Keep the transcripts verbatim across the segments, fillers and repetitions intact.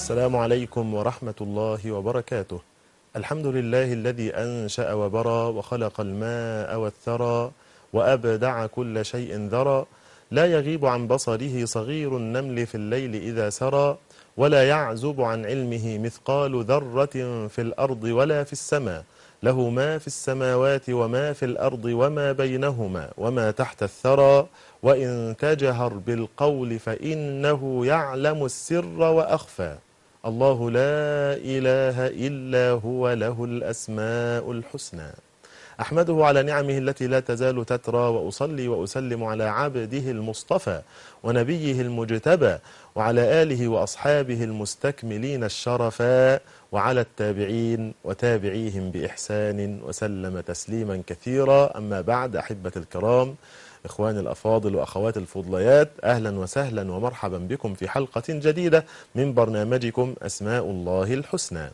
السلام عليكم ورحمة الله وبركاته. الحمد لله الذي أنشأ وبرى وخلق الماء والثرى وأبدع كل شيء ذرى، لا يغيب عن بصره صغير النمل في الليل إذا سرى، ولا يعزب عن علمه مثقال ذرة في الأرض ولا في السماء، له ما في السماوات وما في الأرض وما بينهما وما تحت الثرى، وإن تجهر بالقول فإنه يعلم السر وأخفى. الله لا إله إلا هو، له الأسماء الحسنى. أحمده على نعمه التي لا تزال تترى، وأصلي وأسلم على عبده المصطفى ونبيه المجتبى، وعلى آله وأصحابه المستكملين الشرفاء، وعلى التابعين وتابعيهم بإحسان وسلم تسليما كثيرا. أما بعد، أحبة الكرام، إخواني الأفاضل وأخوات الفضليات، أهلا وسهلا ومرحبا بكم في حلقة جديدة من برنامجكم أسماء الله الحسنى.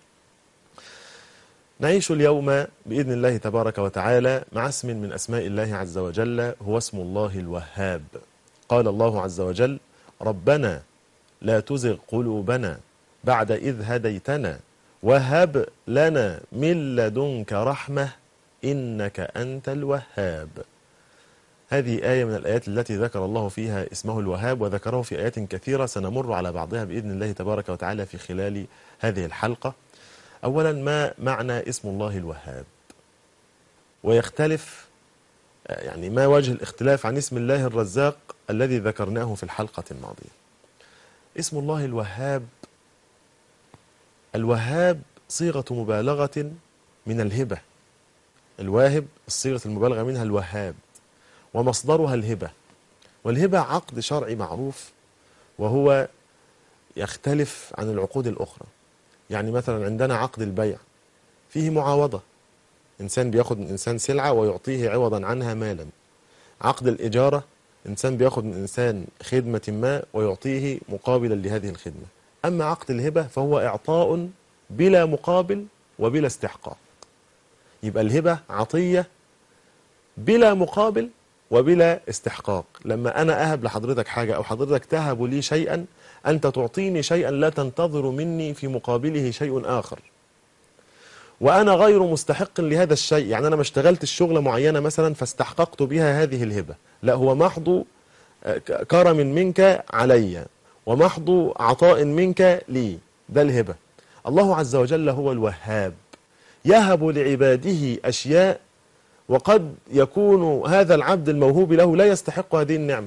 نعيش اليوم بإذن الله تبارك وتعالى مع اسم من أسماء الله عز وجل، هو اسم الله الوهاب. قال الله عز وجل: ربنا لا تزغ قلوبنا بعد إذ هديتنا وهب لنا من لدنك رحمة إنك أنت الوهاب. هذه آية من الآيات التي ذكر الله فيها اسمه الوهاب، وذكره في آيات كثيرة سنمر على بعضها بإذن الله تبارك وتعالى في خلال هذه الحلقة. أولا، ما معنى اسم الله الوهاب؟ ويختلف يعني ما وجه الاختلاف عن اسم الله الرزاق الذي ذكرناه في الحلقة الماضية. اسم الله الوهاب، الوهاب صيغة مبالغة من الهبة. الواهب الصيغة المبالغة منها الوهاب، ومصدرها الهبة. والهبة عقد شرعي معروف، وهو يختلف عن العقود الأخرى. يعني مثلا عندنا عقد البيع فيه معاوضة، إنسان بياخد من إنسان سلعة ويعطيه عوضا عنها مالا. عقد الإجارة، إنسان بياخد من إنسان خدمة ما ويعطيه مقابلا لهذه الخدمة. أما عقد الهبة فهو إعطاء بلا مقابل وبلا استحقاق. يبقى الهبة عطية بلا مقابل وبلا استحقاق. لما أنا أهب لحضرتك حاجة أو حضرتك تهب لي شيئا، أنت تعطيني شيئا لا تنتظر مني في مقابله شيء آخر، وأنا غير مستحق لهذا الشيء. يعني أنا ما اشتغلت الشغلة معينة مثلا فاستحققت بها هذه الهبة، لا، هو محض كرم منك علي ومحض عطاء منك لي، ده الهبة. الله عز وجل هو الوهاب، يهب لعباده أشياء، وقد يكون هذا العبد الموهوب له لا يستحق هذه النعمة،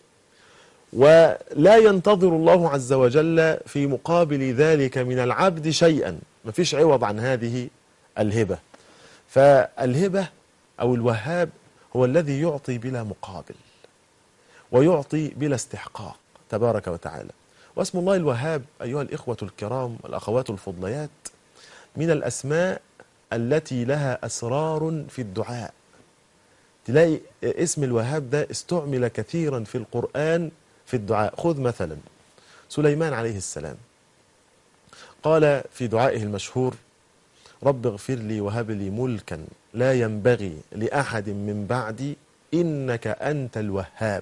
ولا ينتظر الله عز وجل في مقابل ذلك من العبد شيئا، ما فيش عوض عن هذه الهبة. فالهبة أو الوهاب هو الذي يعطي بلا مقابل ويعطي بلا استحقاق تبارك وتعالى. واسم الله الوهاب أيها الإخوة الكرام والأخوات الفضليات من الأسماء التي لها أسرار في الدعاء. تلاقي اسم الوهاب ده استعمل كثيرا في القرآن في الدعاء. خذ مثلا سليمان عليه السلام، قال في دعائه المشهور: رب اغفر لي وهب لي ملكا لا ينبغي لأحد من بعدي إنك أنت الوهاب.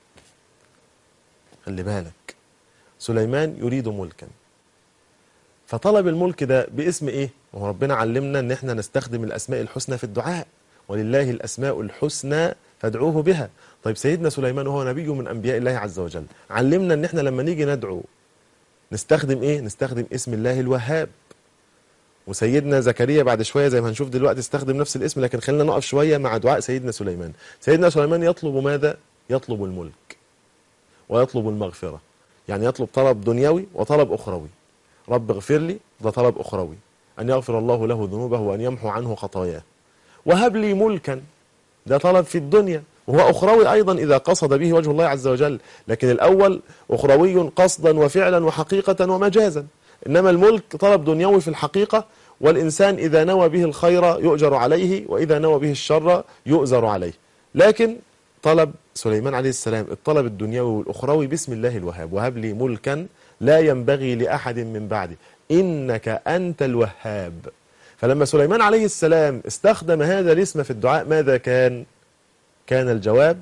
خلي بالك، سليمان يريد ملكا، فطلب الملك ده باسم ايه؟ وهو ربنا علمنا ان احنا نستخدم الاسماء الحسنى في الدعاء، ولله الاسماء الحسنى فادعوه بها. طيب سيدنا سليمان وهو نبي من انبياء الله عز وجل علمنا ان احنا لما نيجي ندعو نستخدم ايه؟ نستخدم اسم الله الوهاب. وسيدنا زكريا بعد شويه زي ما هنشوف دلوقتي استخدم نفس الاسم، لكن خلينا نقف شويه مع دعاء سيدنا سليمان. سيدنا سليمان يطلب ماذا؟ يطلب الملك ويطلب المغفره، يعني يطلب طلب دنيوي وطلب اخروي. رب اغفر لي، ده طلب أخروي، أن يغفر الله له ذنوبه وأن يمحو عنه خطاياه. وهب لي ملكا، ده طلب في الدنيا، وهو أخروي أيضا إذا قصد به وجه الله عز وجل، لكن الأول أخروي قصدا وفعلا وحقيقة ومجازا. إنما الملك طلب دنيوي في الحقيقة، والإنسان إذا نوى به الخير يؤجر عليه، وإذا نوى به الشر يؤزر عليه. لكن طلب سليمان عليه السلام الطلب الدنيوي والأخروي باسم الله الوهاب: وهب لي ملكا لا ينبغي لأحد من بعدي إنك أنت الوهاب. فلما سليمان عليه السلام استخدم هذا الاسم في الدعاء ماذا كان؟ كان الجواب: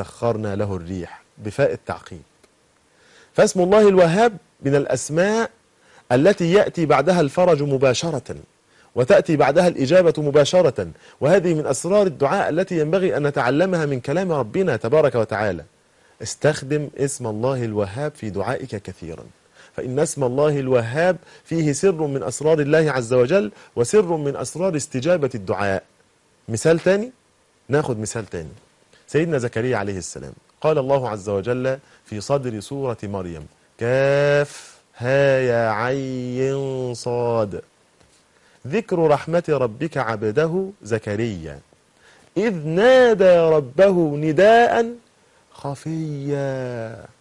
فسخرنا له الريح، بفاء التعقيب. فاسم الله الوهاب من الأسماء التي يأتي بعدها الفرج مباشرة وتأتي بعدها الإجابة مباشرة، وهذه من أسرار الدعاء التي ينبغي أن نتعلمها من كلام ربنا تبارك وتعالى. استخدم اسم الله الوهاب في دعائك كثيرا، فإن اسم الله الوهاب فيه سر من أسرار الله عز وجل وسر من أسرار استجابة الدعاء. مثال تاني، ناخد مثال تاني. سيدنا زكريا عليه السلام قال الله عز وجل في صدر سورة مريم: كاف ها يا عين صاد، ذكر رحمة ربك عبده زكريا إذ نادى ربه نداء خفيا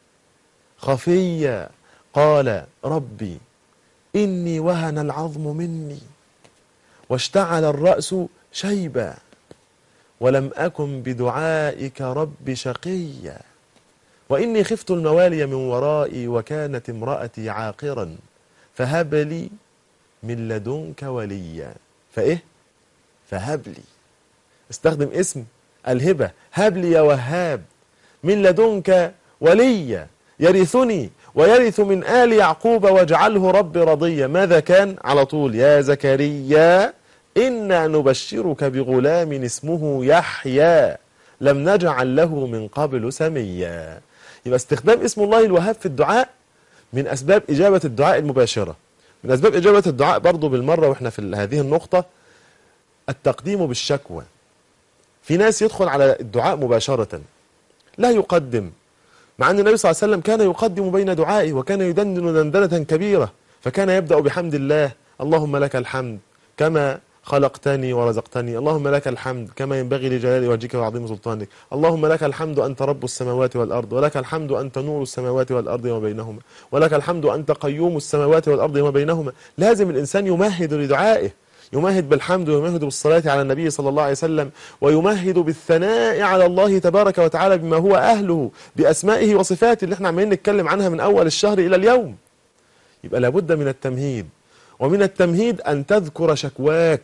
خفيا قال ربي إني وهن العظم مني واشتعل الرأس شيبا ولم أكن بدعائك رب شقيا وإني خفت الموالي من ورائي وكانت امرأتي عاقرا فهب لي من لدنك وليا. فإيه؟ فهب لي. استخدم اسم الهبة، هب لي يا وهاب من لدنك وليا يرثني ويرث من آل يعقوب واجعله رب رضيا. ماذا كان؟ على طول: يا زكريا إنا نبشرك بغلام اسمه يحيى لم نجعل له من قبل سميا. يبقى استخدام اسم الله الوهاب في الدعاء من أسباب إجابة الدعاء المباشرة. من أسباب إجابة الدعاء برضو بالمرة وإحنا في هذه النقطة التقديم بالشكوى. في ناس يدخل على الدعاء مباشرة لا يقدم، مع أن النبي صلى الله عليه وسلم كان يقدم بين دعائه وكان يدندن دندنة كبيرة، فكان يبدأ بحمد الله: اللهم لك الحمد كما خلقتني ورزقتني، اللهم لك الحمد كما ينبغي لجلال وجهك وعظيم سلطانك، اللهم لك الحمد أنت رب السماوات والأرض، ولك الحمد أنت نور السماوات والأرض وما بينهما، ولك الحمد أنت قيوم السماوات والأرض وما بينهما. لازم الإنسان يمهد لدعائه، يمهد بالحمد ويمهد بالصلاة على النبي صلى الله عليه وسلم، ويمهد بالثناء على الله تبارك وتعالى بما هو أهله بأسمائه وصفاته اللي احنا عمالين نتكلم عنها من أول الشهر إلى اليوم. يبقى لابد من التمهيد، ومن التمهيد أن تذكر شكواك،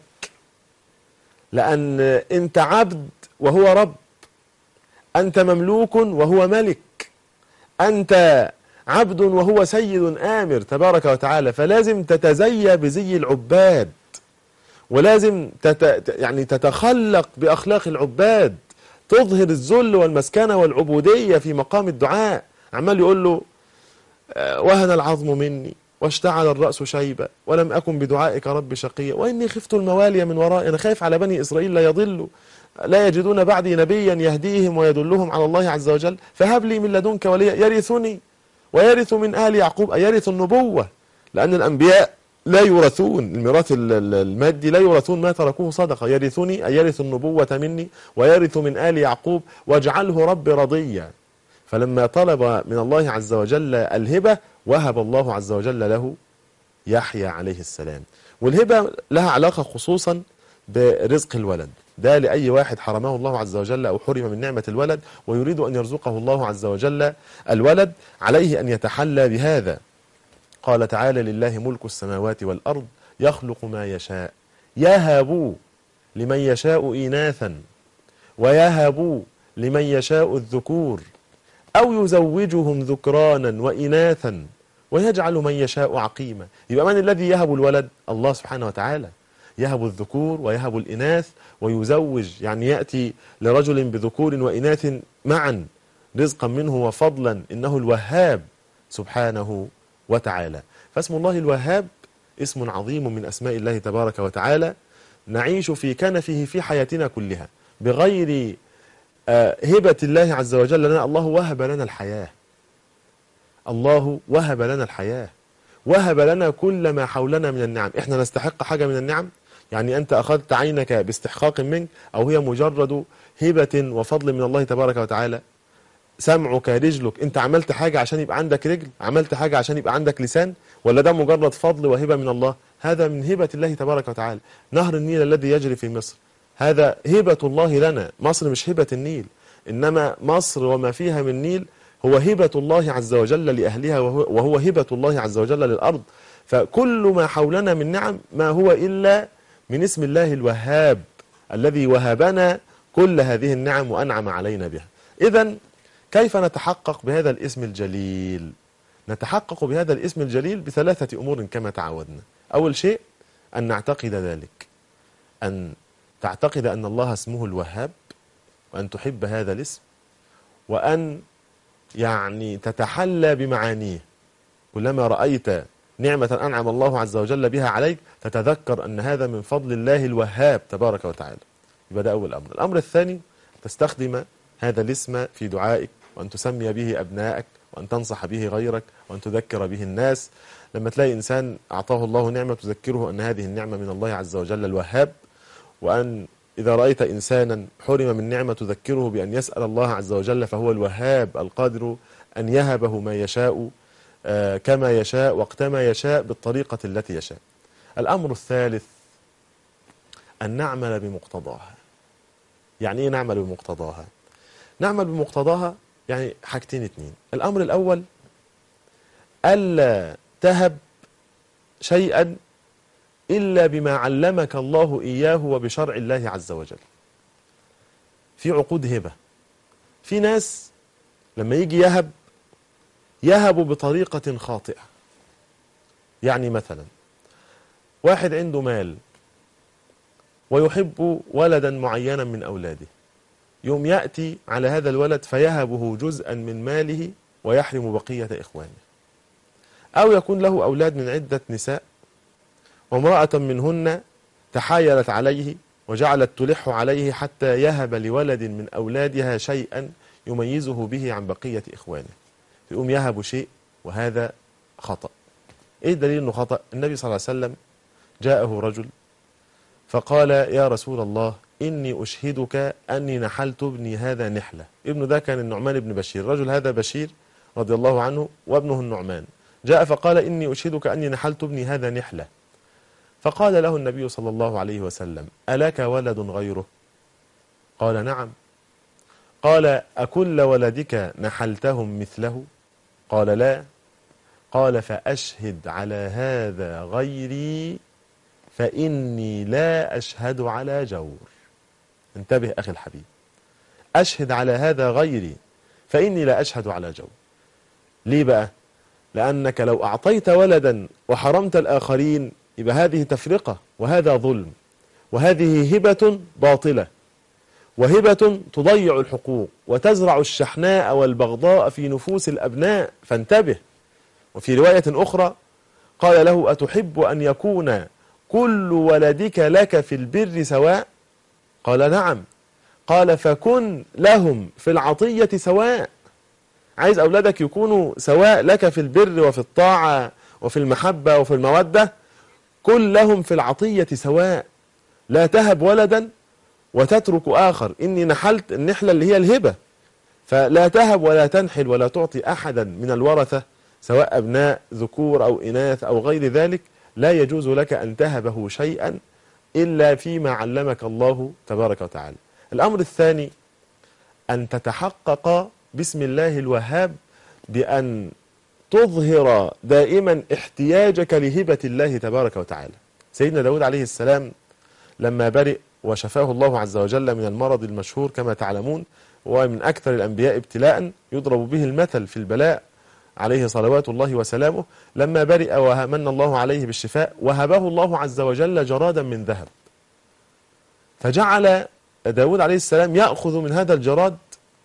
لأن أنت عبد وهو رب، أنت مملوك وهو ملك، أنت عبد وهو سيد آمر تبارك وتعالى، فلازم تتزي بزي العباد، ولازم تت... يعني تتخلق بأخلاق العباد، تظهر الذل والمسكنة والعبودية في مقام الدعاء. عمال يقول له: وهن العظم مني واشتعل الرأس شيبا ولم أكن بدعائك رب شقيا وإني خفت الموالي من ورائي. أنا خايف على بني إسرائيل لا يضلوا، لا يجدون بعدي نبيا يهديهم ويدلهم على الله عز وجل، فهب لي من لدنك وليا يرثني ويرث من آل يعقوب، أي يرث النبوة، لأن الأنبياء لا يورثون الميراث المادي، لا يورثون ما تركوه صدقة. يرثني أي يرث النبوة مني ويرث من آل يعقوب واجعله رب رضيا. فلما طلب من الله عز وجل الهبة وهب الله عز وجل له يحيى عليه السلام. والهبة لها علاقة خصوصا برزق الولد، ده لأي واحد حرمه الله عز وجل أو حرم من نعمة الولد ويريد أن يرزقه الله عز وجل الولد، عليه أن يتحلى بهذا. قال تعالى: لله ملك السماوات والأرض يخلق ما يشاء يهب لمن يشاء إناثا ويهب لمن يشاء الذكور أو يزوجهم ذكرانا وإناثا ويجعل من يشاء عقيما. يبقى من الذي يهب الولد؟ الله سبحانه وتعالى، يهب الذكور ويهب الإناث ويزوج، يعني يأتي لرجل بذكور وإناث معا رزقا منه وفضلا، إنه الوهاب سبحانه وتعالى. فاسم الله الوهاب اسم عظيم من أسماء الله تبارك وتعالى، نعيش في كنفه في حياتنا كلها بغير هبة الله عز وجل لنا. الله وهب لنا الحياة، الله وهب لنا الحياة، وهب لنا كل ما حولنا من النعم. احنا نستحق حاجة من النعم؟ يعني أنت أخذت عينك باستحقاق منك، أو هي مجرد هبة وفضل من الله تبارك وتعالى؟ سمعك، رجلك، أنت عملت حاجة عشان يبقى عندك رجل؟ عملت حاجة عشان يبقى عندك لسان؟ ولا ده مجرد فضل وهبة من الله؟ هذا من هبة الله تبارك وتعالى. نهر النيل الذي يجري في مصر هذا هبة الله لنا. مصر مش هبة النيل، إنما مصر وما فيها من نيل هو هبة الله عز وجل لأهلها، وهو, وهو هبة الله عز وجل للأرض. فكل ما حولنا من نعم ما هو إلا من اسم الله الوهاب الذي وهبنا كل هذه النعم وأنعم علينا بها. إذن كيف نتحقق بهذا الاسم الجليل؟ نتحقق بهذا الاسم الجليل بثلاثة أمور كما تعودنا. أول شيء أن نعتقد ذلك، أن تعتقد أن الله اسمه الوهاب، وأن تحب هذا الاسم، وأن يعني تتحلى بمعانيه. كلما رأيت نعمة أنعم الله عز وجل بها عليك تتذكر أن هذا من فضل الله الوهاب تبارك وتعالى. يبقى ده أول أمر. الأمر الثاني تستخدم هذا الاسم في دعائك، وأن تسمي به أبنائك، وأن تنصح به غيرك، وأن تذكر به الناس. لما تلاقي إنسان أعطاه الله نعمة تذكره أن هذه النعمة من الله عز وجل الوهاب. وأن إذا رأيت إنسانا حرم من نعمة تذكره بأن يسأل الله عز وجل، فهو الوهاب القادر أن يهبه ما يشاء آه كما يشاء وقتما يشاء بالطريقة التي يشاء. الأمر الثالث أن نعمل بمقتضاها. يعني إيه نعمل بمقتضاها؟ نعمل بمقتضاها يعني حاجتين اتنين. الأمر الأول ألا تهب شيئا إلا بما علمك الله إياه وبشرع الله عز وجل. في عقود هبة، في ناس لما يجي يهب يهب بطريقة خاطئة. يعني مثلا واحد عنده مال ويحب ولدا معينا من أولاده، يوم يأتي على هذا الولد فيهبه جزءا من ماله ويحرم بقية إخوانه. أو يكون له أولاد من عدة نساء وامرأة منهن تحايلت عليه وجعلت تلح عليه حتى يهب لولد من أولادها شيئا يميزه به عن بقية إخوانه، يقوم يهب شيء، وهذا خطأ. إيه الدليل أنه خطأ؟ النبي صلى الله عليه وسلم جاءه رجل فقال: يا رسول الله إني أشهدك أني نحلت ابني هذا نحلة. ابنه ده كان النعمان بن بشير، الرجل هذا بشير رضي الله عنه وابنه النعمان. جاء فقال: إني أشهدك أني نحلت ابني هذا نحلة. فقال له النبي صلى الله عليه وسلم: ألك ولد غيره؟ قال: نعم. قال: أكل ولدك نحلتهم مثله؟ قال: لا. قال: فأشهد على هذا غيري فإني لا أشهد على جور. انتبه أخي الحبيب، أشهد على هذا غيري فإني لا أشهد على جور. ليه بقى؟ لأنك لو أعطيت ولدا وحرمت الآخرين يبقى هذه تفرقة، وهذا ظلم، وهذه هبة باطلة، وهبة تضيع الحقوق وتزرع الشحناء والبغضاء في نفوس الأبناء، فانتبه. وفي رواية أخرى قال له: أتحب أن يكون كل ولدك لك في البر سواء؟ قال: نعم. قال: فكن لهم في العطية سواء. عايز أولادك يكونوا سواء لك في البر وفي الطاعة وفي المحبة وفي المودة، كن لهم في العطية سواء. لا تهب ولدا وتترك آخر. إني نحلت النحلة اللي هي الهبة، فلا تهب ولا تنحل ولا تعطي أحدا من الورثة سواء أبناء ذكور أو إناث أو غير ذلك. لا يجوز لك أن تهبه شيئا إلا فيما علمك الله تبارك وتعالى. الأمر الثاني أن تتحقق بسم الله الوهاب بأن تظهر دائما احتياجك لهبة الله تبارك وتعالى. سيدنا داود عليه السلام لما برئ وشفاه الله عز وجل من المرض المشهور كما تعلمون، ومن أكثر الأنبياء ابتلاء يضرب به المثل في البلاء عليه صلوات الله وسلامه، لما برئ ومن الله عليه بالشفاء وهبه الله عز وجل جرادا من ذهب، فجعل داود عليه السلام يأخذ من هذا الجراد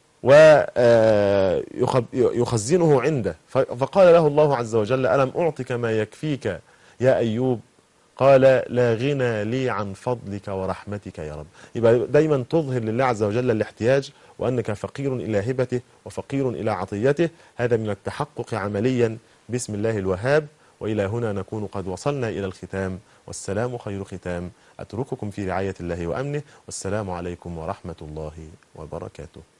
ويخزنه عنده. فقال له الله عز وجل: ألم أعطك ما يكفيك يا أيوب؟ قال: لا غنى لي عن فضلك ورحمتك يا رب. يبقى دايما تظهر لله عز وجل الاحتياج، وأنك فقير إلى هبته وفقير إلى عطيته. هذا من التحقق عمليا بسم الله الوهاب. وإلى هنا نكون قد وصلنا إلى الختام، والسلام خير ختام. أترككم في رعاية الله وأمنه، والسلام عليكم ورحمة الله وبركاته.